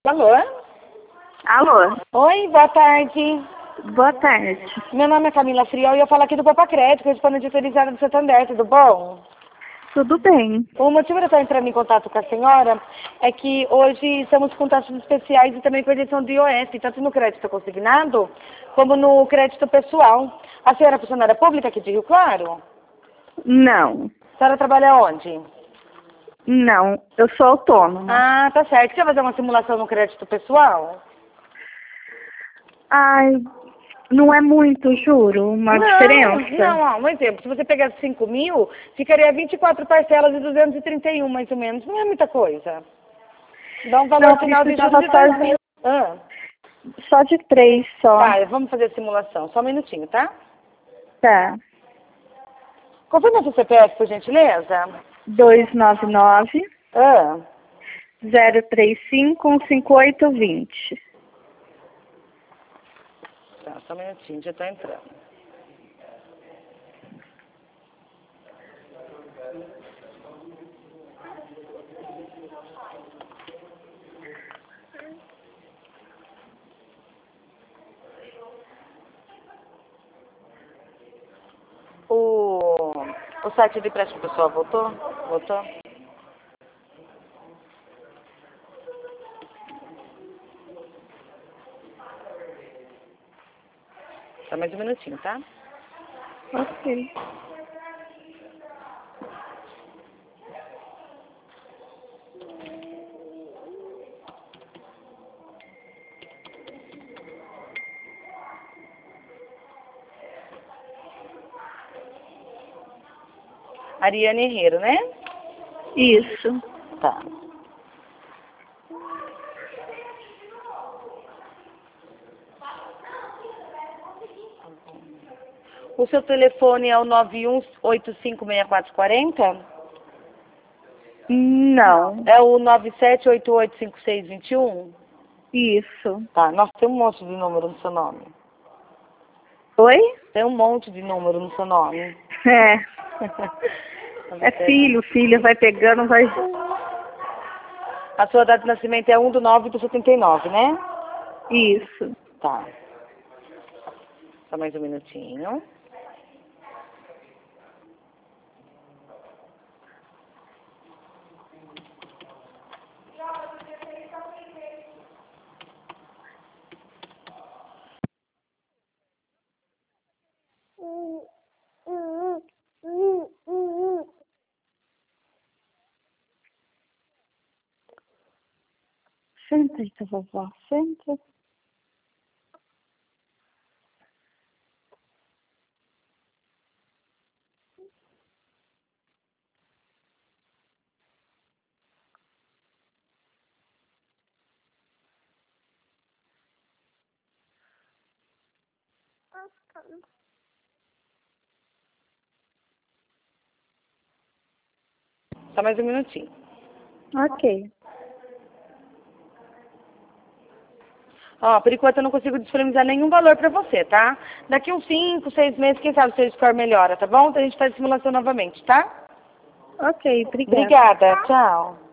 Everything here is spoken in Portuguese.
Alô? Alô, Oi, boa tarde. boa tarde. Meu nome é Camila Friol e eu falo aqui do Papa Crédito, correspondente autorizada do Santander, tudo bom? Tudo bem? O motivo de eu estar entrando em contato com a senhora é que hoje estamos com taxas especiais e também projeção do IOF, tanto no crédito consignado como no crédito pessoal. A senhora é funcionária pública aqui de Rio Claro? Não, A senhora trabalha onde? não, eu sou autônoma. Ah, tá certo. Quer fazer uma simulação no crédito pessoal? Ai, não é muito, juro, uma diferença. Não, ó, um exemplo. Se você pegasse 5 mil, ficaria 24 parcelas de 231, mais ou menos. Não é muita coisa. Dá um valor Não, final de juros precisava de 2 mil. Ah, só de 3 só. tá, vamos fazer a simulação. Só um minutinho, tá? Tá. Confirma seu CPF, por gentileza. 299 Ah, 035 5820. tá, só um minutinho, já tô entrando. O site de empréstimo pessoal voltou? Voltou? Só mais um minutinho, tá? Ok. Ariane Herrero, né? Isso. Tá. O seu telefone é o 91856440? Não, É o 97885621? isso. Tá, nossa, tem um monte de número no seu nome. Oi? Tem um monte de número no seu nome. É. É filho, filha, vai pegando, vai. A sua data de nascimento é 1/9/79, né? Isso. Tá. Só mais um minutinho. Senta aí, vovó, senta. Só mais um minutinho. Ok. Ó, por enquanto eu não consigo disponibilizar nenhum valor pra você, tá? Daqui uns 5, 6 meses, quem sabe o seu score melhora, tá bom? Então a gente faz a simulação novamente, tá? Ok, obrigada. Obrigada, tchau.